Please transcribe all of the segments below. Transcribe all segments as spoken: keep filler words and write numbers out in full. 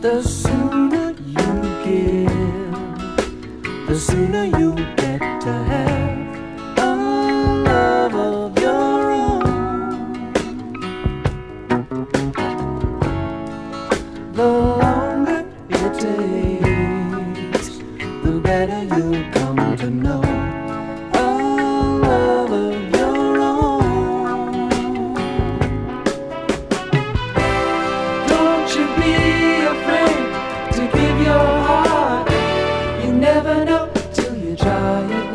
The sooner you give, the sooner you get to have a love of your own. The longer it takes, the better you come to know a love of your own. Don't you be afraid to give your heart. You never know till you try it.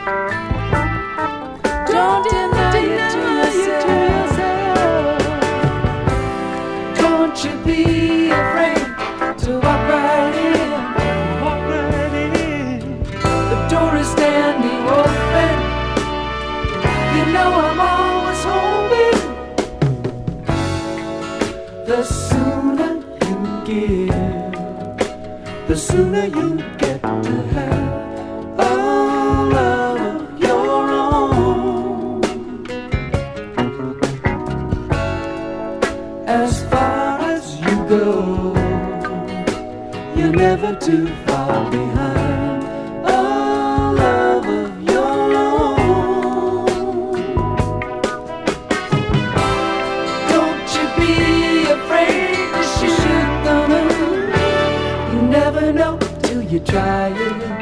Don't deny it to yourself. Don't you be afraid to walk right in. Walk right in. The door is standing open. You know I'm always hoping. The sooner you give, the sooner you get to have a love of your own. As far as you go, you're never too far behind a love of your own. Don't you be afraid to shoot the moon. You never know till you try it.